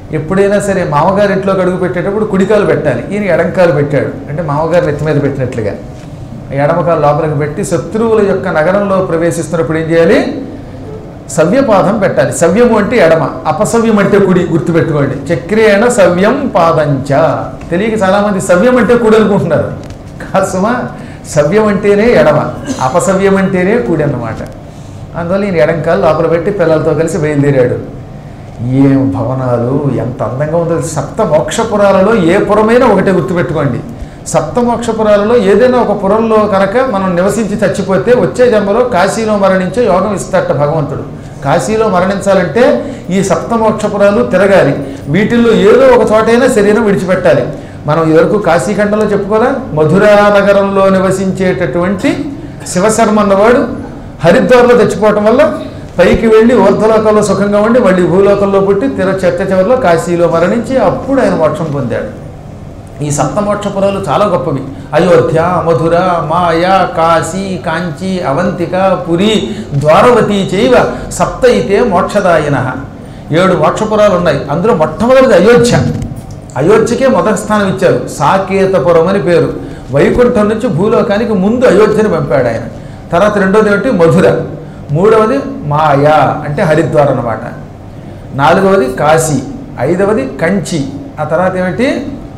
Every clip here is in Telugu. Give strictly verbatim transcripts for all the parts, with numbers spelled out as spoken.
ఎప్పుడైనా సరే మామగారి ఇంట్లోకి అడుగు పెట్టేటప్పుడు కుడికాలు పెట్టాలి. ఈయన ఎడంకాలు పెట్టాడు అంటే మామగారు నెత్తి మీద పెట్టినట్లుగా ఎడమకాలు లోపలికి పెట్టి శత్రువుల యొక్క నగరంలో ప్రవేశిస్తున్నప్పుడు ఏం చేయాలి? సవ్యపాదం పెట్టాలి. సవ్యము అంటే ఎడమ, అపసవ్యం అంటే కుడి. గుర్తుపెట్టుకోండి. చక్రేణ సవ్యం పాదంచ. తెలియక చాలామంది సవ్యం అంటే కుడి అనుకుంటున్నారు. కాసుమా, సవ్యం అంటేనే ఎడమ, అపసవ్యం అంటేనే కుడి అన్నమాట. అందువల్ల ఈయన ఎడంకాలు లోపల పెట్టి పిల్లలతో కలిసి బయలుదేరాడు. ఏం భవనాలు, ఎంత అందంగా ఉందో. సప్త మోక్షపురాలలో ఏ పురమైనా ఒకటే గుర్తుపెట్టుకోండి. సప్త మోక్షపురాలలో ఏదైనా ఒక పురంలో కనుక మనం నివసించి చచ్చిపోతే వచ్చే జన్మలో కాశీలో మరణించే యోగం ఇస్తాట భగవంతుడు. కాశీలో మరణించాలంటే ఈ సప్త మోక్షపురాలు తిరగాలి. వీటిల్లో ఏదో ఒక చోటైనా శరీరం విడిచిపెట్టాలి. మనం ఇదివరకు కాశీఖండంలో చెప్పుకోరా, మధురా నగరంలో నివసించేటటువంటి శివశర్మ అన్నవాడు హరిద్వార్లో చచ్చిపోవటం వల్ల పైకి వెళ్ళి ఊర్ధ్వలోకంలో సుఖంగా ఉండి మళ్ళీ భూలోకంలో పుట్టి తిర చెత్త చివరిలో కాశీలో మరణించి అప్పుడు ఆయన మోక్షం పొందాడు. ఈ సప్తమోక్షపురాలు చాలా గొప్పవి. అయోధ్య, మధుర, మాయ, కాశీ, కాంచీ, అవంతిక, పురి, ద్వారవతి చైవ సప్త అయితే మోక్షదాయన. ఏడు మోక్షపురాలు ఉన్నాయి. అందులో మొట్టమొదటిది అయోధ్య. అయోధ్యకే మొదటి స్థానం ఇచ్చారు. సాకేతపురం అని పేరు. వైకుంఠం నుంచి భూలోకానికి ముందు అయోధ్యని పంపాడు ఆయన. తర్వాత రెండవది ఏమిటి? మధుర. మూడవది మాయా అంటే హరిద్వార్ అన్నమాట. నాలుగవది కాశీ. ఐదవది కంచి. ఆ తర్వాత ఏమిటి?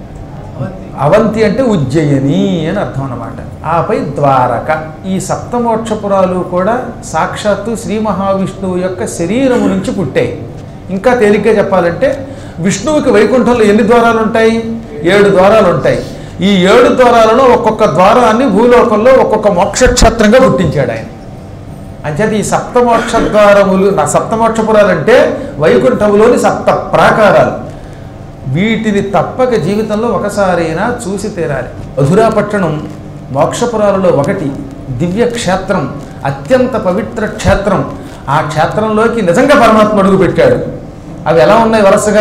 అవంతి అంటే ఉజ్జయిని అని అర్థం అన్నమాట. ఆపై ద్వారక. ఈ సప్తమోక్షపురాలు కూడా సాక్షాత్తు శ్రీ మహావిష్ణువు యొక్క శరీరము నుంచి పుట్టాయి. ఇంకా తేలిగ్గా చెప్పాలంటే విష్ణువుకి వైకుంఠంలో ఎన్ని ద్వారాలు ఉంటాయి? ఏడు ద్వారాలు ఉంటాయి. ఈ ఏడు ద్వారాలలో ఒక్కొక్క ద్వారాన్ని భూలోకంలో ఒక్కొక్క మోక్షక్షేత్రంగా పుట్టించాడు ఆయన. అంచేత ఈ సప్తమోక్ష ద్వారములు, నా సప్తమోక్షపురాలు అంటే వైకుంఠములోని సప్త ప్రాకారాలు. వీటిని తప్పక జీవితంలో ఒకసారైనా చూసి తీరాలి. మధురా పట్టణం మోక్షపురాలలో ఒకటి. దివ్య క్షేత్రం, అత్యంత పవిత్ర క్షేత్రం. ఆ క్షేత్రంలోకి నిజంగా పరమాత్మ అడుగు పెట్టాడు. అవి ఎలా ఉన్నాయి వరుసగా?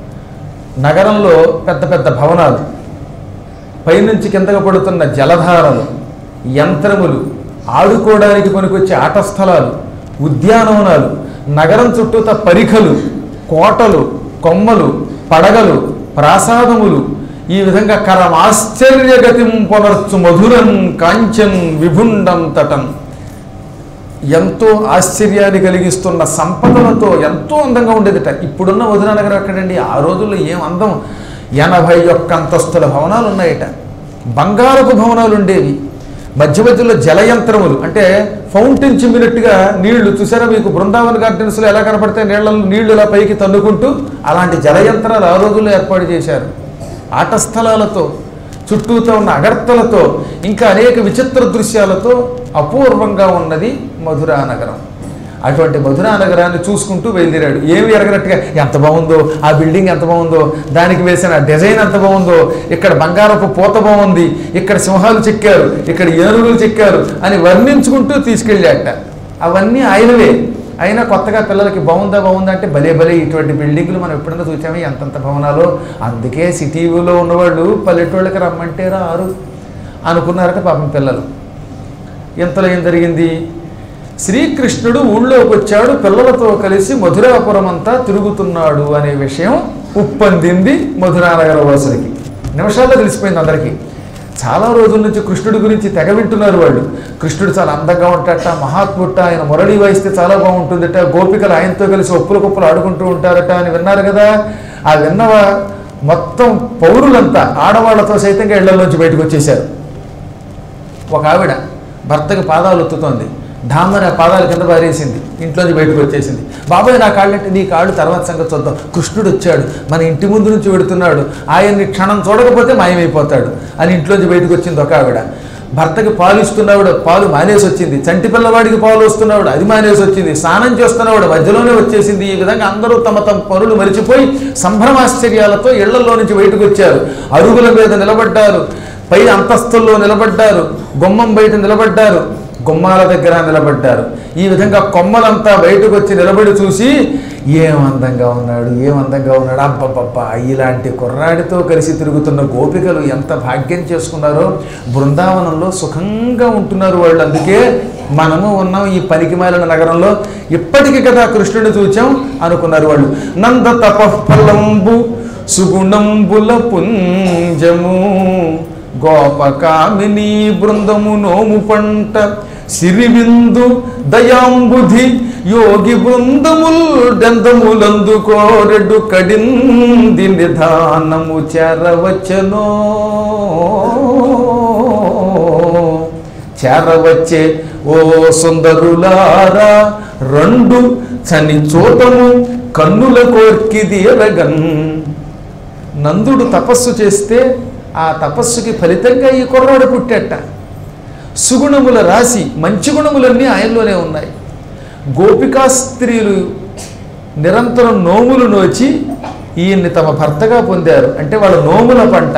నగరంలో పెద్ద పెద్ద భవనాలు, పైనుంచి కిందకు పడుతున్న జలధారలు, యంత్రములు, ఆడుకోవడానికి పనికొచ్చే ఆట స్థలాలు, ఉద్యానవనాలు, నగరం చుట్టూత పరిఖలు, కోటలు, కొమ్మలు, పడగలు, ప్రాసాదములు. ఈ విధంగా కరమాశ్చర్యగతిం పునర్చు మధురం కాంచం విభుండం తటం. ఎంతో ఆశ్చర్యాన్ని కలిగిస్తున్న సంపదలతో ఎంతో అందంగా ఉండేదిట. ఇప్పుడున్న మధురా నగరం ఎక్కడండి? ఆ రోజుల్లో ఏం అందం! ఎనభై ఒక్క అంతస్తుల భవనాలు ఉన్నాయట. బంగారపు భవనాలు ఉండేవి. మధ్య మధ్యలో జలయంత్రములు అంటే ఫౌంటైన్ చిమ్మినట్టుగా నీళ్లు చూసారా? మీకు బృందావన్ గార్డెన్స్లో ఎలా కనపడతాయి నీళ్లలో నీళ్లు ఇలా పైకి తన్నుకుంటూ, అలాంటి జలయంత్రాలు ఆ రోజుల్లో ఏర్పాటు చేశారు. ఆట స్థలాలతో, చుట్టూతో ఉన్న అగర్తలతో, ఇంకా అనేక విచిత్ర దృశ్యాలతో అపూర్వంగా ఉన్నది మధురా నగరం. అటువంటి మధురా నగరాన్ని చూసుకుంటూ బయలుదేరాడు. ఏమి ఎరగనట్టుగా ఎంత బాగుందో, ఆ బిల్డింగ్ ఎంత బాగుందో, దానికి వేసిన డిజైన్ ఎంత బాగుందో, ఇక్కడ బంగారపు పూత బాగుంది, ఇక్కడ సింహాలు చెక్కారు, ఇక్కడ ఏనుగులు చెక్కారు అని వర్ణించుకుంటూ తీసుకెళ్ళాట. అవన్నీ ఆయనవే. అయినా కొత్తగా పిల్లలకి బాగుందా బాగుందా అంటే భలే భలే ఇటువంటి బిల్డింగ్లు మనం ఎప్పుడన్నా చూసామే, ఎంతంత భవనాలు. అందుకే సిటీలో ఉన్నవాళ్ళు పల్లెటూళ్ళకి రమ్మంటే రారు అనుకున్నారట పాపం పిల్లలు. ఇంతలో ఏం జరిగింది? శ్రీకృష్ణుడు ఊళ్ళోకి వచ్చాడు, పిల్లలతో కలిసి మధురాపురం అంతా తిరుగుతున్నాడు అనే విషయం ఉప్పందింది మధురానగర వాసులకి. నిమిషాల్లో తెలిసిపోయింది అందరికీ. చాలా రోజుల నుంచి కృష్ణుడి గురించి తెగ వింటున్నారు వాళ్ళు. కృష్ణుడు చాలా అందంగా ఉంటాడట, మహాత్ముట, ఆయన మురళి వాయిస్తే చాలా బాగుంటుందట, గోపికలు ఆయనతో కలిసి ఒప్పుల కుప్పలు ఆడుకుంటూ ఉంటారట అని విన్నారు కదా. ఆ విన్నవ మొత్తం పౌరులంతా ఆడవాళ్లతో సైతంగా ఇళ్లలోంచి బయటకు వచ్చేశారు. ఒక ఆవిడ భర్తకి పాదాలు ఒత్తుతోంది. ఢామని ఆ పాదాల కింద పారేసింది, ఇంట్లోంచి బయటకు వచ్చేసింది. బాబాయ్ నా కాళ్ళంటే నీ కాళ్ళు తర్వాత సంగతి చూద్దాం, కృష్ణుడు వచ్చాడు, మన ఇంటి ముందు నుంచి వెడుతున్నాడు, ఆయన్ని క్షణం చూడకపోతే మాయమైపోతాడు అని ఇంట్లోంచి బయటకు వచ్చింది ఒక ఆవిడ. భర్తకి పాలు ఇస్తున్నావిడ పాలు మానేసి వచ్చింది, చంటి పిల్లవాడికి పాలు వస్తున్నావిడ అది మానేసి వచ్చింది, స్నానం చేస్తున్నవాడు మధ్యలోనే వచ్చేసింది. ఈ విధంగా అందరూ తమ తమ పనులు మరిచిపోయి సంభ్రమాశ్చర్యాలతో ఇళ్లలో నుంచి బయటకు వచ్చారు. అరుగుల మీద నిలబడ్డారు, పై అంతస్తుల్లో నిలబడ్డారు, గుమ్మం బయట నిలబడ్డారు, గుమ్మాల దగ్గర నిలబడ్డారు. ఈ విధంగా కొమ్మలంతా బయటకు వచ్చి నిలబడి చూసి ఏం అందంగా ఉన్నాడు, ఏం అందంగా ఉన్నాడు, అబ్బబ్బబ్బా ఇలాంటి కుర్రాడితో కలిసి తిరుగుతున్న గోపికలు ఎంత భాగ్యం చేసుకున్నారో, బృందావనంలో సుఖంగా ఉంటున్నారు వాళ్ళు. అందుకే మనము ఉన్నాం ఈ పనికిమాలిన నగరంలో, ఇప్పటికీ కదా కృష్ణుడిని చూచాం అనుకున్నారు వాళ్ళు. నంద తపఃఫలంబు సుగుణంబుల పుంజము గోపకామిని బృందము నోము పంట సిరివిందు దయాంబుధి యోగి బృందముల్ దందములందుకోరెడు కడింది నిధానము చేరవచ్చనో చేరవచ్చే ఓ సుందరులారా రెండు చని చోటము కన్నుల కోర్కిది ఎరగన్. నందుడు తపస్సు చేస్తే ఆ తపస్సుకి ఫలితంగా ఈ కుర్రాడు పుట్టేట. సుగుణముల రాశి, మంచి గుణములన్నీ ఆయనలోనే ఉన్నాయి. గోపికా స్త్రీలు నిరంతరం నోములు నోచి ఈయన్ని తమ భర్తగా పొందారు. అంటే వాళ్ళ నోముల పంట.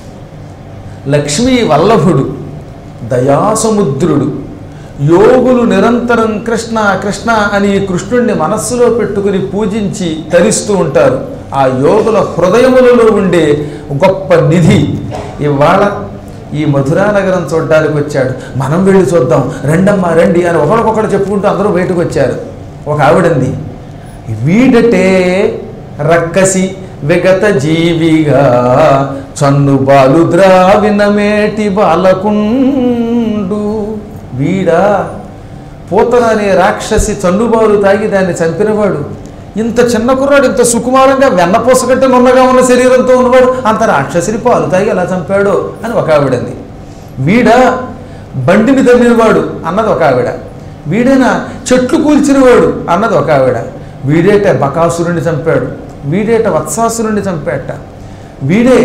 లక్ష్మీ వల్లభుడు, దయాసముద్రుడు, యోగులు నిరంతరం కృష్ణ కృష్ణ అని కృష్ణుడిని మనస్సులో పెట్టుకుని పూజించి తరిస్తూ ఉంటారు. ఆ యోగుల హృదయములలో ఉండే గొప్ప నిధి ఇవాళ ఈ మధురా నగరం చూడడానికి వచ్చాడు. మనం వెళ్ళి చూద్దాం, రెండమ్మా రండి అని ఒకరికొకరు చెప్పుకుంటూ అందరూ బయటకు వచ్చారు. ఒక ఆవిడంది, వీడటే రక్కసి విగత జీవిగా చన్ను బాలు ద్రావినమేటి బాలకుండు. వీడా పోతన అనే రాక్షసి చన్నుబాలు తాగి దాన్ని చంపినవాడు. ఇంత చిన్న కుర్రాడు ఇంత సుకుమారంగా వెన్నపోసగట్ట నున్నగా ఉన్న శరీరంతో ఉన్నవాడు అంత రాక్షసిని పాలు తాగి ఎలా చంపాడో అని ఒక ఆవిడంది. వీడా బండిని తమ్మినవాడు అన్నది ఒక ఆవిడ. వీడైనా చెట్లు కూల్చినవాడు అన్నది ఒక ఆవిడ. వీడేట బకాసురుణ్ణి చంపాడు, వీడేట వత్సాసురుణ్ణి చంపాట. వీడే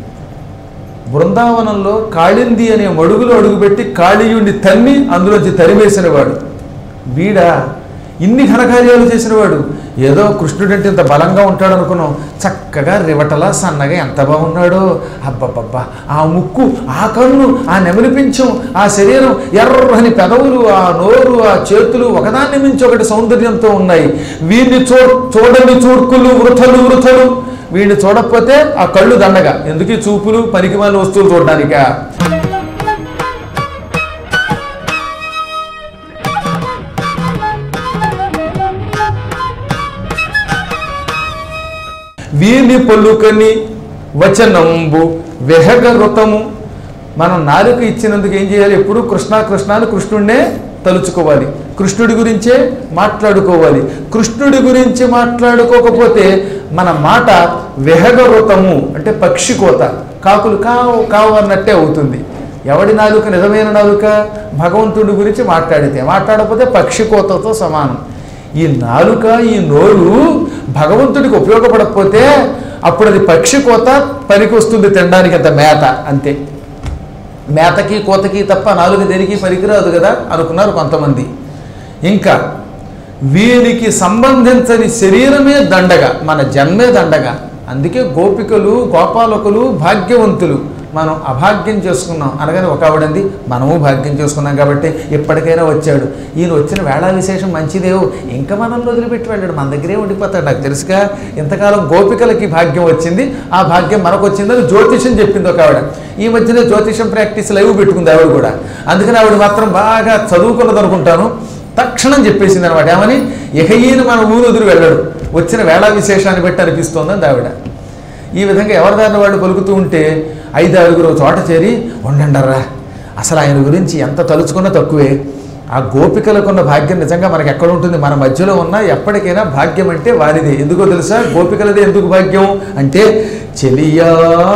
బృందావనంలో కాళింది అనే మడుగులో అడుగుపెట్టి కాళీయుణ్ణి తన్ని అందులోంచి తరివేసినవాడు. వీడా ఇన్ని ఘనకార్యాలు చేసినవాడు. ఏదో కృష్ణుడంటే ఇంత బలంగా ఉంటాడు అనుకున్నాం, చక్కగా రివటలా సన్నగా ఎంత బాగున్నాడో. అబ్బబ్బబ్బా ఆ ముక్కు, ఆ కన్ను, ఆ నెమలిపించం, ఆ శరీరం, ఎర్రని పెదవులు, ఆ నోరు, ఆ చేతులు ఒకదాన్ని మించి ఒకటి సౌందర్యంతో ఉన్నాయి. వీడిని చూ చూడని చూర్కులు వృథలు వృథలు. వీడిని చూడకపోతే ఆ కళ్ళు దండగా. ఎందుకు చూపులు పనికిమాలిన వస్తువులు చూడడానికా? వీని పలుకని వచనంబు వెహగరుతము. మనం నాలుక ఇచ్చినందుకు ఏం చేయాలి? ఎప్పుడు కృష్ణ కృష్ణ అని కృష్ణుడినే తలుచుకోవాలి, కృష్ణుడి గురించే మాట్లాడుకోవాలి. కృష్ణుడి గురించి మాట్లాడుకోకపోతే మన మాట వెహగరుతము అంటే పక్షి కోత, కాకులు కావు కావు అన్నట్టే అవుతుంది. ఎవడి నాలుక నిజమైన నాలుక? భగవంతుడి గురించి మాట్లాడితే. మాట్లాడకపోతే పక్షి కోతతో సమానం. ఈ నాలుక, ఈ నోరు భగవంతుడికి ఉపయోగపడకపోతే అప్పుడు అది పక్షి కోత పనికి వస్తుంది, తినడానికి అంత మేత అంతే. మేతకి కోతకి తప్ప నాలుక దేనికి పనికిరాదు కదా అనుకున్నారు కొంతమంది. ఇంకా వీరికి సంబంధించని శరీరమే దండగా, మన జన్మే దండగా. అందుకే గోపికలు గోపాలకులు భాగ్యవంతులు. మనం అభాగ్యం చేసుకున్నాం అనగానే ఒక ఆవిడంది, మనము భాగ్యం చేసుకున్నాం కాబట్టి ఎప్పటికైనా వచ్చాడు. ఈయన వచ్చిన వేళా విశేషం మంచిదేవు, ఇంకా మనల్ని వదిలిపెట్టి వెళ్ళాడు, మన దగ్గరే ఉండిపోతాడు. నాకు తెలుసుగా ఇంతకాలం గోపికలకి భాగ్యం వచ్చింది, ఆ భాగ్యం మనకు వచ్చిందని జ్యోతిషం చెప్పింది ఒక ఆవిడ. ఈ మధ్యనే జ్యోతిషం ప్రాక్టీస్ లైవ్ పెట్టుకుంది ఆవిడ కూడా. అందుకని ఆవిడ మాత్రం బాగా చదువుకున్నది అనుకుంటాను. తక్షణం చెప్పేసింది అనమాట, ఏమని? ఇక ఈయన మన ఊరు వదిలి వెళ్ళాడు, వచ్చిన వేళా విశేషాన్ని బట్టి అనిపిస్తోందని ఆవిడ. ఈ విధంగా ఎవరిదారిన వాళ్ళు పలుకుతూ ఉంటే ఐదు ఆరుగురు చోట చేరి, ఉండండర్రా అసలు ఆయన గురించి ఎంత తలుచుకున్నా తక్కువే. ఆ గోపికలకున్న భాగ్యం నిజంగా మనకి ఎక్కడ ఉంటుంది? మన మధ్యలో ఉన్న ఎప్పటికైనా భాగ్యం అంటే వారిదే. ఎందుకో తెలుసా? గోపికలదే ఎందుకు భాగ్యం అంటే, చెలియా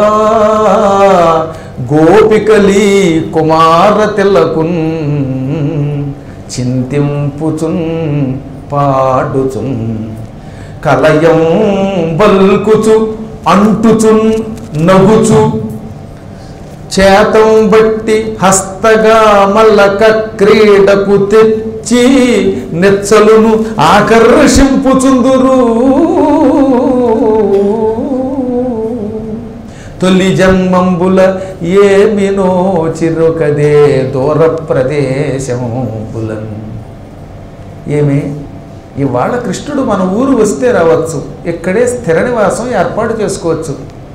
గోపికలీ కుమార తెల్లకున్ చింతింపుచున్ పాడుచున్ కలయం బల్కుచు అంటుచున్ నగుచు చేతం బట్టి హస్తగా మల్లక క్రీడకు తెచ్చి నెచ్చలును ఆకర్షింపుచుందురు. తొలి జన్మంబుల ఏమినో చిరుకదే దూర ప్రదేశంబులన్. ఏమి ఇవాళ కృష్ణుడు మన ఊరు వస్తే రావచ్చు, ఇక్కడే స్థిర నివాసం ఏర్పాటు చేసుకోవచ్చు.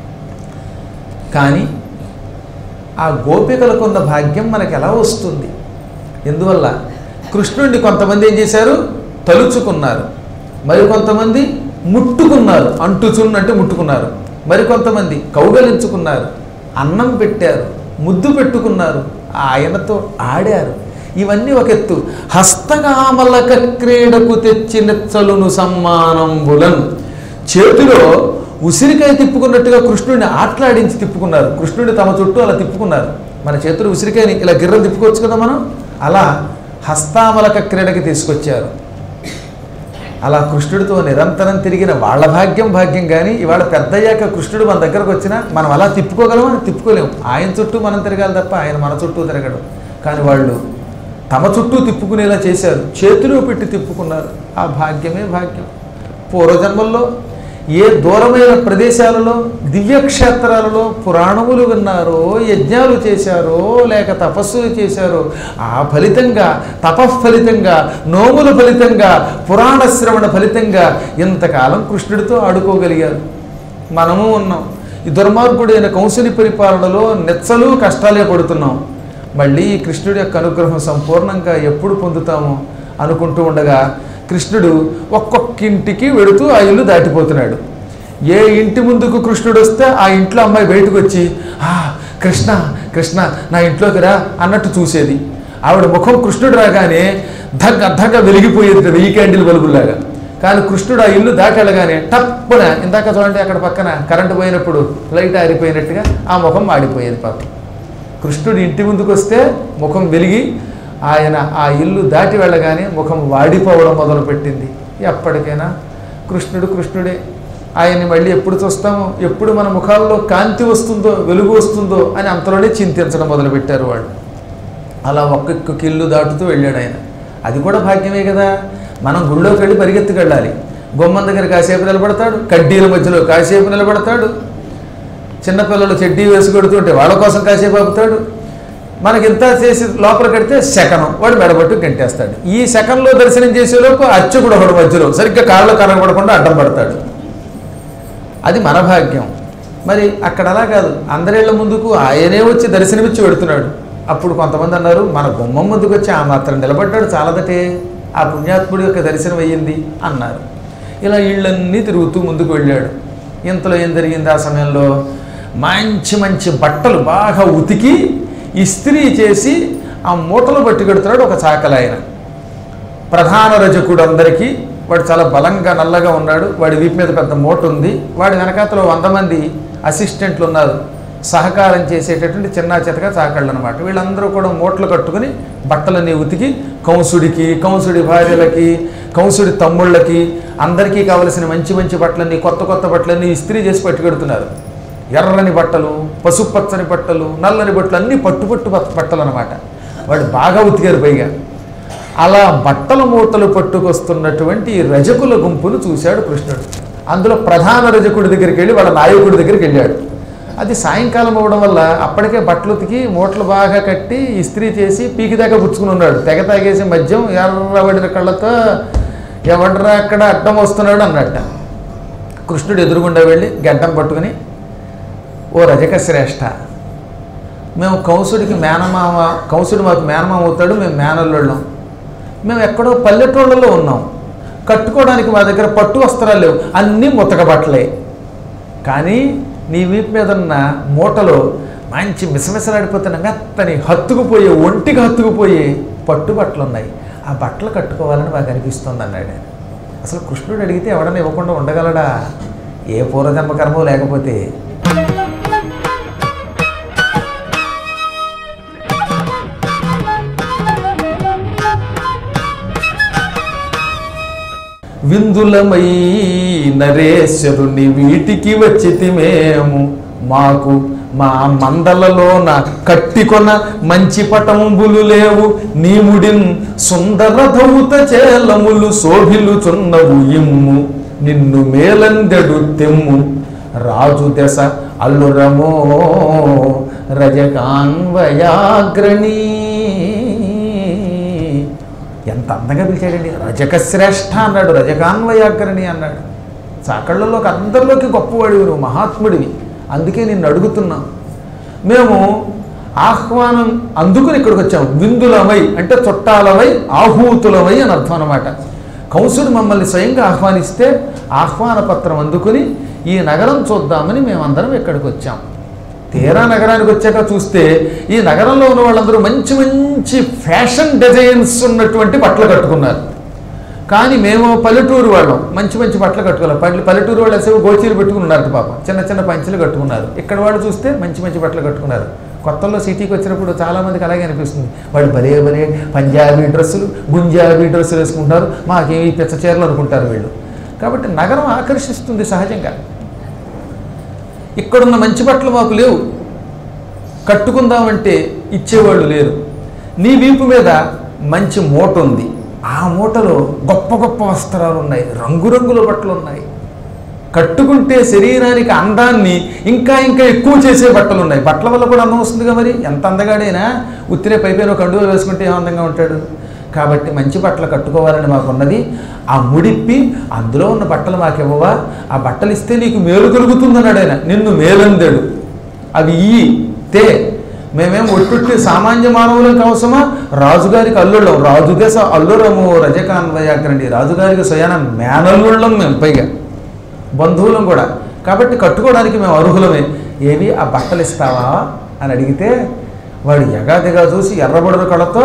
కానీ ఆ గోపికలకున్న భాగ్యం మనకు ఎలా వస్తుంది? ఎందువల్ల? కృష్ణుడిని కొంతమంది ఏం చేశారు? తలుచుకున్నారు. మరి కొంతమంది ముట్టుకున్నారు, అంటుచున్ అంటే ముట్టుకున్నారు. మరి కొంతమంది కౌగలించుకున్నారు, అన్నం పెట్టారు, ముద్దు పెట్టుకున్నారు, ఆయనతో ఆడారు. ఇవన్నీ ఒక ఎత్తు. హస్తకామలక క్రీడకు తెచ్చినెచ్చలును సమ్మానంబులన్, చేతిలో ఉసిరికాయ తిప్పుకున్నట్టుగా కృష్ణుడిని ఆటలాడించి తిప్పుకున్నారు. కృష్ణుడిని తమ చుట్టూ అలా తిప్పుకున్నారు. మన చేతులు ఉసిరికాయని ఇలా గిర్రం తిప్పుకోవచ్చు కదా మనం, అలా హస్తామలక క్రీడకి తీసుకొచ్చారు. అలా కృష్ణుడితో నిరంతరం తిరిగిన వాళ్ళ భాగ్యం భాగ్యం. కానీ ఇవాళ పెద్దయ్యాక కృష్ణుడు మన దగ్గరకు వచ్చినా మనం అలా తిప్పుకోగలమా? తిప్పుకోలేము. ఆయన చుట్టూ మనం తిరగాలి తప్ప ఆయన మన చుట్టూ తిరగడు. కానీ వాళ్ళు తమ చుట్టూ తిప్పుకునేలా చేశారు, చేతిలో పెట్టి తిప్పుకున్నారు. ఆ భాగ్యమే భాగ్యం. పూర్వజన్మల్లో ఏ దూరమైన ప్రదేశాలలో దివ్యక్షేత్రాలలో పురాణములు విన్నారో, యజ్ఞాలు చేశారో, లేక తపస్సులు చేశారో, ఆ ఫలితంగా తపఫలితంగా, నోముల ఫలితంగా, పురాణ శ్రవణ ఫలితంగా ఇంతకాలం కృష్ణుడితో ఆడుకోగలిగారు. మనము ఉన్నాం. ఈ దుర్మార్గుడైన కౌశలి పరిపాలనలో నెచ్చలు కష్టాలే పడుతున్నాం. మళ్ళీ ఈ కృష్ణుడి యొక్క అనుగ్రహం సంపూర్ణంగా ఎప్పుడు పొందుతామో అనుకుంటూ ఉండగా కృష్ణుడు ఒక్కొక్కింటికి వెడుతూ ఆ ఇల్లు దాటిపోతున్నాడు. ఏ ఇంటి ముందుకు కృష్ణుడు వస్తే ఆ ఇంట్లో అమ్మాయి బయటకు వచ్చి ఆ కృష్ణ కృష్ణ నా ఇంట్లోకి రా అన్నట్టు చూసేది. ఆవిడ ముఖం కృష్ణుడు రాగానే ధగ్గ ధగ్గ వెలిగిపోయేది వెయ్యి క్యాండిల్ బల్బుల్లాగా. కానీ కృష్ణుడు ఆ ఇల్లు దాటి వెళ్ళగానే టప్పున, ఇందాక చూడండి అక్కడ పక్కన కరెంటు పోయినప్పుడు లైట్ ఆరిపోయినట్టుగా ఆ ముఖం మాడిపోయేది. పాపం కృష్ణుడు ఇంటి ముందుకు వస్తే ముఖం వెలిగి, ఆయన ఆ ఇల్లు దాటి వెళ్ళగానే ముఖం వాడిపోవడం మొదలుపెట్టింది. ఎప్పటికైనా కృష్ణుడు కృష్ణుడే. ఆయన్ని మళ్ళీ ఎప్పుడు చూస్తామో, ఎప్పుడు మన ముఖాల్లో కాంతి వస్తుందో, వెలుగు వస్తుందో అని అంతలోనే చింతించడం మొదలుపెట్టారు వాళ్ళు. అలా ఒక్కొక్క ఇల్లు దాటుతూ వెళ్ళాడు ఆయన. అది కూడా భాగ్యమే కదా. మనం గుళ్ళోకి వెళ్ళి పరిగెత్తుకు వెళ్ళాలి. గుమ్మం దగ్గర కాసేపు నిలబడతాడు, కడ్డీల మధ్యలో కాసేపు నిలబడతాడు, చిన్నపిల్లలు చెడ్డీ వేసి కొడుతుంటే వాళ్ళ కోసం కాసేపు ఆపుతాడు. మనకి ఇంత చేసి లోపల కడితే శకనం వాడు మెడబట్టు గంటేస్తాడు. ఈ శకంలో దర్శనం చేసేలోపు అర్చకుడు ఒకడు మధ్యలో సరిగ్గా కాళ్ళు కనబడకుండా అడ్డం పడతాడు. అది మన భాగ్యం. మరి అక్కడ అలా కాదు, అందరిళ్ళ ముందుకు ఆయనే వచ్చి దర్శనమిచ్చి పెడుతున్నాడు. అప్పుడు కొంతమంది అన్నారు, మన గుమ్మం ముందుకు వచ్చి ఆ మాత్రం నిలబడ్డాడు చాలదటే, ఆ పుణ్యాత్ముడి యొక్క దర్శనం అయ్యింది అన్నారు. ఇలా ఇళ్ళన్నీ తిరుగుతూ ముందుకు వెళ్ళాడు. ఇంతలో ఏం జరిగింది? ఆ సమయంలో మంచి మంచి బట్టలు బాగా ఉతికి ఇస్త్రీ చేసి ఆ మూటలు పట్టుకెడుతున్నాడు ఒక చాకలాయన. ప్రధాన రజకుడు అందరికీ. వాడు చాలా బలంగా నల్లగా ఉన్నాడు. వాడి వీపు మీద పెద్ద మూట ఉంది. వాడి వెనకాతలో వంద మంది అసిస్టెంట్లు ఉన్నారు, సహకారం చేసేటటువంటి చిన్న చితక చాకళ్ళు అనమాట. వీళ్ళందరూ కూడా మూటలు కట్టుకుని బట్టలన్నీ ఉతికి కంసుడికి, కంసుడి భార్యలకి, కంసుడి తమ్ముళ్ళకి అందరికీ కావలసిన మంచి మంచి బట్టలన్నీ, కొత్త కొత్త బట్టలన్నీ ఇస్త్రీ చేసి పట్టుకెడుతున్నారు. ఎర్రని బట్టలు, పసుపు పచ్చని బట్టలు, నల్లని బట్టలు అన్నీ పట్టుపట్టు బట్టలు అనమాట. వాడు బాగా ఉతికారు పైగా. అలా బట్టల మూటలు పట్టుకొస్తున్నటువంటి రజకుల గుంపును చూశాడు కృష్ణుడు. అందులో ప్రధాన రజకుడి దగ్గరికి వెళ్ళి వాళ్ళ నాయకుడి దగ్గరికి వెళ్ళాడు. అది సాయంకాలం అవ్వడం వల్ల అప్పటికే బట్టలు ఉతికి మూటలు బాగా కట్టి ఇస్త్రీ చేసి పీకి దాకా పుచ్చుకుని ఉన్నాడు. తెగ తాగేసి మద్యం ఎర్రబడిన కళ్ళతో ఎవడరా అక్కడ అడ్డం వస్తున్నాడు అన్నట్ట. కృష్ణుడు ఎదురుగుండా వెళ్ళి గడ్డం పట్టుకుని, ఓ రజక శ్రేష్ఠ, మేము కంసుడికి మేనమామ, కంసుడు మాకు మేనమామ అవుతాడు, మేము మేనల్లోళ్ళం, మేము ఎక్కడో పల్లెటూళ్ళలో ఉన్నాం, కట్టుకోవడానికి మా దగ్గర పట్టు వస్త్రాలు లేవు, అన్నీ ముతక బట్టలే. కానీ నీ వీపు మీద ఉన్న మూటలో మంచి మిసమిసలాడిపోతున్న మెత్తని హత్తుకుపోయే, ఒంటికి హత్తుకుపోయే పట్టు బట్టలు ఉన్నాయి, ఆ బట్టలు కట్టుకోవాలని మాకు అనిపిస్తుంది అన్నాడు. అసలు కృష్ణుడు అడిగితే ఎవడన్నా ఇవ్వకుండా ఉండగలడా? ఏ పూర్వజన్మ కర్మో లేకపోతే. విందులమై నరేశ్వరుని వీటికి వచ్చితిమేము, మాకు మా మందలలోన కట్టికొన మంచి పటంబులు లేవు, నీముడిన్ సుందర ధౌత చేలములు శోభిలుచున్నవు ఇమ్ము, నిన్ను మేలందెడు తెమ్ము, రాజు దశ అల్లురమో రజకాన్వయాగ్రణీ. ఎంత అందంగా పిలిచాడండి. రజక శ్రేష్ఠ అన్నాడు, రజకాన్వయాకరణి అన్నాడు. చాకళ్ళలోకి అందరిలోకి గొప్పవాడివి నువ్వు, మహాత్ముడివి, అందుకే నిన్ను అడుగుతున్నాం. మేము ఆహ్వానం అందుకుని ఇక్కడికి వచ్చాము. విందులమై అంటే చుట్టాలమై, ఆహూతులమై అని అర్థం అన్నమాట. కంసుడు మమ్మల్ని స్వయంగా ఆహ్వానిస్తే ఆహ్వాన పత్రం అందుకుని ఈ నగరం చూద్దామని మేమందరం ఇక్కడికి వచ్చాం. తీరా నగరానికి వచ్చాక చూస్తే ఈ నగరంలో ఉన్న వాళ్ళందరూ మంచి మంచి ఫ్యాషన్ డిజైన్స్ ఉన్నటువంటి బట్టలు కట్టుకున్నారు. కానీ మేము పల్లెటూరు వాళ్ళం, మంచి మంచి బట్టలు కట్టుకోవాలి. పల్లె పల్లెటూరు వాళ్ళు అసలు గోచీలు పెట్టుకున్నారు, పాపం చిన్న చిన్న పంచెలు కట్టుకున్నారు. ఇక్కడ వాళ్ళు చూస్తే మంచి మంచి బట్టలు కట్టుకున్నారు. కొత్తలో సిటీకి వచ్చినప్పుడు చాలామందికి అలాగే అనిపిస్తుంది, వాళ్ళు భలే భలే పంజాబీ డ్రెస్సులు, గుంజాబీ డ్రెస్సులు వేసుకుంటారు, మాకేమి పిచ్చ చీరలు అనుకుంటారు వీళ్ళు. కాబట్టి నగరం ఆకర్షిస్తుంది సహజంగా. ఇక్కడున్న మంచి బట్టలు మాకు లేవు, కట్టుకుందామంటే ఇచ్చేవాళ్ళు లేరు. నీ వీపు మీద మంచి మూట ఉంది, ఆ మూటలో గొప్ప గొప్ప వస్త్రాలు ఉన్నాయి, రంగురంగుల బట్టలు ఉన్నాయి, కట్టుకుంటే శరీరానికి అందాన్ని ఇంకా ఇంకా ఎక్కువ చేసే బట్టలు ఉన్నాయి. బట్టల వల్ల కూడా అందం వస్తుందిగా, మరి ఎంత అందగాడైనా ఉత్తినే పైపైన కండువ వేసుకుంటే ఏం అందంగా ఉంటాడు. కాబట్టి మంచి బట్టలు కట్టుకోవాలని మాకున్నది. ఆ ముడిప్పి అందులో ఉన్న బట్టలు మాకు ఇవ్వవా, ఆ బట్టలు ఇస్తే నీకు మేలు కలుగుతుందన్నాడు ఆయన. నిన్ను మేలందాడు, అవి ఇయ్యి తే. మేమేం ఒట్టుట్టి సామాన్య మానవులం అవసరమా, రాజుగారికి అల్లుళ్ళం, రాజుదేశ అల్లురము రజకాన్వయాకరండి, రాజుగారికి స్వయాన మేనల్లుళ్ళం మేము, పైగా బంధువులం కూడా. కాబట్టి కట్టుకోవడానికి మేము అర్హులమే, ఏవి ఆ బట్టలు ఇస్తావా అని అడిగితే వాడు ఎగాదిగా చూసి ఎర్రబడుల కళతో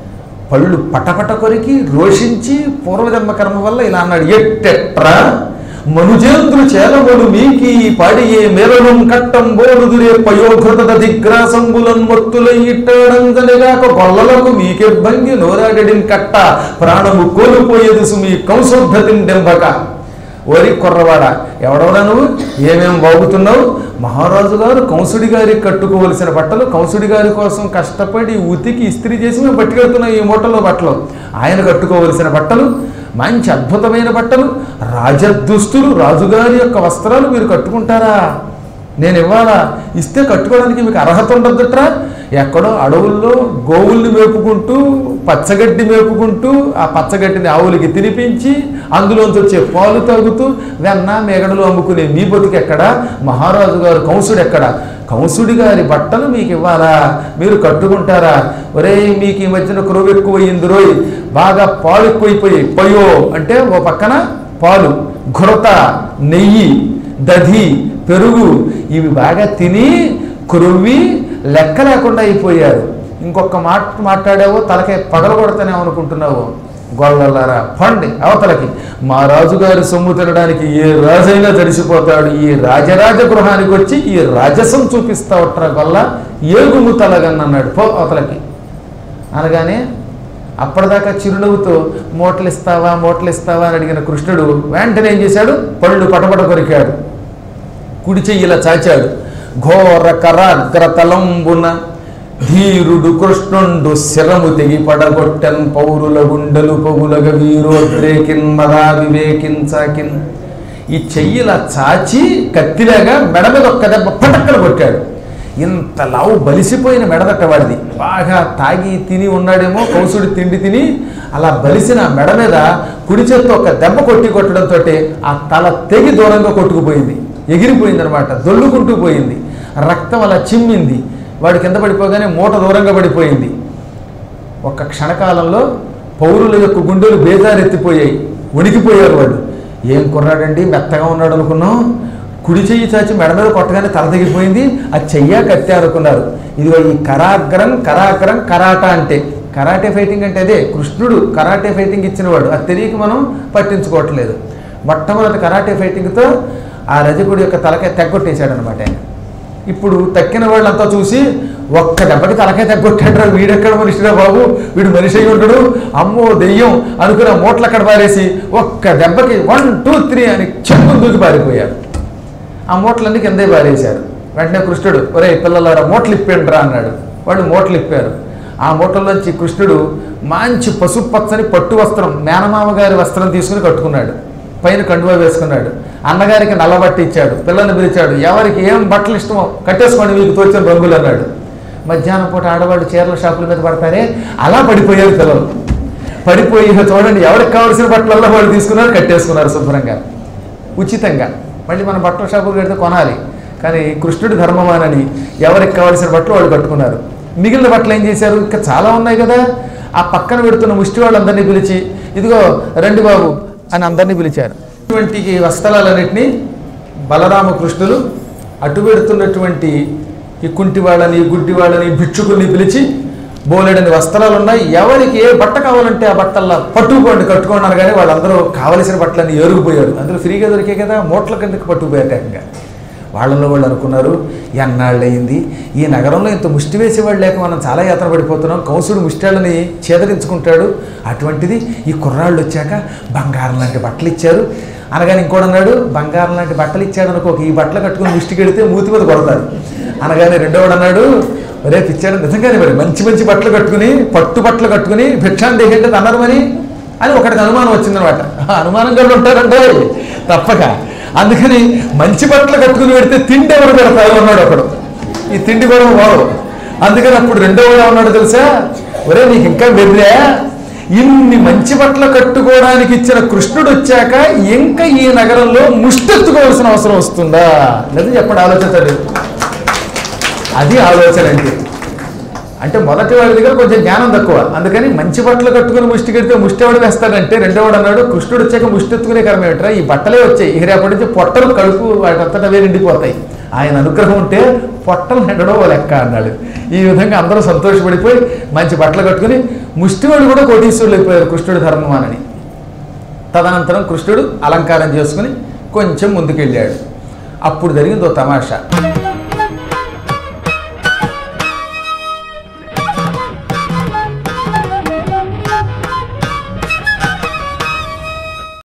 పళ్ళు పటపట కొరికి రోషించి పూర్వజన్మ కర్మ వల్ల ఇలా అన్నాడు, ఎట్టెట్రా మనుజేంద్రు చేలబడు మీకి పాడియే మెరలం కట్టం బోరుదురే పయోఘృత దిగ్రాసంబులన్ మొత్తులై ఇట్టాడంగనగాక గొల్లలకు మీకే భంగి నోరాడడిన్ కట్ట ప్రాణము కోల్పోయేది సుమి కంసోద్ధతిన్ డెంబక. ఓరి కొర్రవాడ, ఎవడవడా నువ్వు, ఏమేం బాగుతున్నావు? మహారాజు గారు కంసుడి గారికి కట్టుకోవలసిన బట్టలు కంసుడి గారి కోసం కష్టపడి ఉతికి ఇస్త్రీ చేసి మేము పట్టుకెళ్తున్నాం ఈ మూటలో బట్టలు. ఆయన కట్టుకోవలసిన బట్టలు మంచి అద్భుతమైన బట్టలు, రాజదుస్తులు, రాజుగారి యొక్క వస్త్రాలు మీరు కట్టుకుంటారా? నేను ఇవ్వాలా? ఇస్తే కట్టుకోవడానికి మీకు అర్హత ఉండదుట్రా. ఎక్కడో అడవుల్లో గోవుల్ని మేపుకుంటూ పచ్చగడ్డి మేపుకుంటూ ఆ పచ్చగడ్డిని ఆవులకి తినిపించి అందులోంచి వచ్చే పాలు తాగుతూ వెన్న మేగడలు అమ్ముకునే మీ బతుకు ఎక్కడ? మహారాజు గారు కంసుడు ఎక్కడ? కంసుడి గారి బట్టలు మీకు ఇవ్వాలా? మీరు కట్టుకుంటారా? ఒరే, మీకు ఈ మధ్యన క్రొవ్వు ఎక్కువయ్యింది రోయ్, బాగా పాలు ఎక్కువైపోయాయి. పయో అంటే ఓ పక్కన పాలు, ఘృత నెయ్యి, దధి పెరుగు, ఇవి బాగా తిని క్రొవ్వి లెక్క లేకుండా అయిపోయారు. ఇంకొక మాట మాట్లాడావో తలకే పగలగొడతానే అనుకుంటున్నావు. గొల్లలారా పండి అవతలకి. మా రాజుగారి సొమ్ము తినడానికి ఏ రాజైనా తడిసిపోతాడు. ఈ రాజరాజ గృహానికి వచ్చి ఈ రాజసం చూపిస్తావట్రా గొల్ల, ఏగుము తలగన్నన్నాడు, పో అవతలకి అనగానే అప్పటిదాకా చిరునవ్వుతో మూటలు ఇస్తావా మూటలు ఇస్తావా అని అడిగిన కృష్ణుడు వెంటనే ఏం చేశాడు? పళ్ళు పటపట కొరికాడు, కుడి చెయ్యిలా చాచాడు. ఘోర కరాగ్ర తలంబున ధీరుడు కృష్ణుండు శిరము తెగి పడగొట్టెన్ పౌరుల గుండెలు పగులగ వీరోద్రేకిన్ మరా వివేకించాకిన్. ఈ చెయ్యిలా చాచి కత్తిలాగా మెడ మీద ఒక్క దెబ్బ పటక్కలు కొట్టాడు. ఇంత లావు బలిసిపోయిన మెడదట్ట వాడిది. బాగా తాగి తిని ఉన్నాడేమో, కౌసుడి తిండి తిని అలా బలిసిన మెడ మీద కుడి చేత్తో ఒక దెబ్బ కొట్టి కొట్టడంతో ఆ తల తెగి దూరంగా కొట్టుకుపోయింది, ఎగిరిపోయిందనమాట, దొల్లుకుంటూ పోయింది. రక్తం అలా చిమ్మింది. వాడు కింద పడిపోగానే మూట దూరంగా పడిపోయింది. ఒక్క క్షణకాలంలో పౌరుల యొక్క గుండెలు బేజారెత్తిపోయాయి, వణికిపోయారు. వాడు ఏం కుర్రాడండి, మెత్తగా ఉన్నాడు అనుకున్నాం. కుడి చెయ్యి చాచి మెడ మీద కొట్టగానే తల తెగిపోయింది. ఆ చెయ్యా కత్తి అనుకున్నారు. ఇదిగో ఈ కరాగ్రం కరాగ్రం కరాటా అంటే, కరాటే ఫైటింగ్ అంటే అదే. కృష్ణుడు కరాటే ఫైటింగ్ ఇచ్చినవాడు, అది తెలియక మనం పట్టించుకోవట్లేదు. మొట్టమొదటి కరాటే ఫైటింగ్తో ఆ రజకుడి యొక్క తలకాయ తెగ్గొట్టేశాడు అనమాట ఆయన. ఇప్పుడు తక్కిన వాళ్ళంతా చూసి ఒక్క దెబ్బకి తలకాయ తెగ్గొట్టాడు, వీడెక్కడ మనిషిరా బాబు, వీడు మనిషి అయి ఉంటాడు, అమ్మో దెయ్యం అనుకున్న మూటలు అక్కడ పారేసి ఒక్క దెబ్బకి వన్ టూ త్రీ అని చెంగు దూకి పారిపోయారు. ఆ మూటలన్నీ కిందే పారేశారు. వెంటనే కృష్ణుడు, ఒరే పిల్లలారా మూటలు ఇప్పండిరా అన్నాడు. వాళ్ళు మూటలు ఇప్పారు. ఆ మూటల్లోంచి కృష్ణుడు మంచి పసుపు పచ్చని పట్టు వస్త్రం, మేనమామ గారి వస్త్రం తీసుకుని కట్టుకున్నాడు, పైన కండువా వేసుకున్నాడు. అన్నగారికి నల్లబట్టి ఇచ్చాడు, పిల్లల్ని పిలిచాడు, ఎవరికి ఏం బట్టలు ఇష్టమో కట్టేసుకోండి మీకు తోచిన రంగులు అన్నాడు. మధ్యాహ్నం పూట ఆడవాళ్ళు చీరల షాపుల మీద పడతారే అలా పడిపోయారు పిల్లలు. పడిపోయి చూడండి ఎవరికి కావాల్సిన బట్టలల్లో వాళ్ళు తీసుకున్నారు, కట్టేసుకున్నారు శుభ్రంగా ఉచితంగా. మళ్ళీ మన బట్టల షాపులు కడితే కొనాలి, కానీ కృష్ణుడి ధర్మమానని ఎవరికి కావాల్సిన బట్టలు వాళ్ళు కట్టుకున్నారు. మిగిలిన బట్టలు ఏం చేశారు, ఇంకా చాలా ఉన్నాయి కదా, ఆ పక్కన పెడుతున్న ముష్టి వాళ్ళందరినీ పిలిచి ఇదిగో రండి బాబు అని అందరినీ పిలిచారు. ఇటువంటి వస్త్రాలన్నింటినీ బలరామకృష్ణులు అటు పెడుతున్నటువంటి ఈ కుంటి వాళ్ళని గుడ్డి వాళ్ళని భిక్షుకుల్ని పిలిచి బోలెడని వస్త్రాలు ఉన్నాయి, ఎవరికి ఏ బట్ట కావాలంటే ఆ బట్టల్లో పట్టుకోండి కట్టుకున్నారు. కానీ వాళ్ళందరూ కావలసిన బట్టలన్నీ ఏరుగుపోయారు. అందులో ఫ్రీగా దొరికే కదా, మూట్ల కిందకి పట్టుకుపోయారు ఏకంగా. వాళ్ళలో వాళ్ళు అనుకున్నారు, ఎన్నాళ్ళు అయింది ఈ నగరంలో ఇంత ముష్టి వేసేవాళ్ళు లేక మనం చాలా యాత్ర పడిపోతున్నాం, కంసుడు ముష్టాళ్ళని చేదరించుకుంటాడు, అటువంటిది ఈ కుర్రాళ్ళు వచ్చాక బంగారం లాంటి బట్టలు ఇచ్చారు అనగానే ఇంకోటి అన్నాడు, బంగారం లాంటి బట్టలు ఇచ్చాడు అనుకోక ఈ బట్టలు కట్టుకుని ముష్టికి వెళితే మూతి మీద కొడతారు అనగానే రెండోవాడు అన్నాడు, రేపు ఇచ్చాడు నిజంగానే మరి మంచి మంచి బట్టలు కట్టుకుని పట్టు బట్టలు కట్టుకుని భిక్షాన్ని దేహంటే అన్నారు మరి అని ఒకటికి అనుమానం వచ్చిందనమాట. అనుమానం కూడా ఉంటారంటే తప్పక, అందుకని మంచి బట్టలు కట్టుకుని పెడితే తిండి ఎవరు పెడతారు అన్నాడు ఒకడు. ఈ తిండి కూడా వాడు. అందుకని అప్పుడు రెండో వాడు ఉన్నాడు తెలుసా, ఒరే నీకు ఇంకా వెర్రా, ఇన్ని మంచి బట్టలు కట్టుకోవడానికి ఇచ్చిన కృష్ణుడు వచ్చాక ఇంకా ఈ నగరంలో ముష్టెత్తుకోవాల్సిన అవసరం వస్తుందా లేదా చెప్పండి, ఆలోచించండి. అది ఆలోచన అంటే అంటే మొదటి వాడి దగ్గర కొంచెం జ్ఞానం తక్కువ, అందుకని మంచి బట్టలు కట్టుకుని ముష్టి కడితే ముష్టి ఎవడు వేస్తాడంటే రెండోవాడు అన్నాడు, కృష్ణుడు వచ్చాక ముష్టి ఎత్తుకునే కర్మ ఏమిట్రా, ఈ బట్టలే వచ్చాయి, ఇక రేపటి నుంచి పొట్టలు కడుపు వాటంతటా అవే నిండిపోతాయి, ఆయన అనుగ్రహం ఉంటే పొట్టలు నిండడం లెక్క అన్నాడు. ఈ విధంగా అందరూ సంతోషపడిపోయి మంచి బట్టలు కట్టుకుని ముష్టివాడు కూడా కోటీశ్వరులు అయిపోయారు కృష్ణుడి ధర్మమానని. తదనంతరం కృష్ణుడు అలంకారం చేసుకుని కొంచెం ముందుకెళ్ళాడు. అప్పుడు జరిగింది ఓ తమాషా.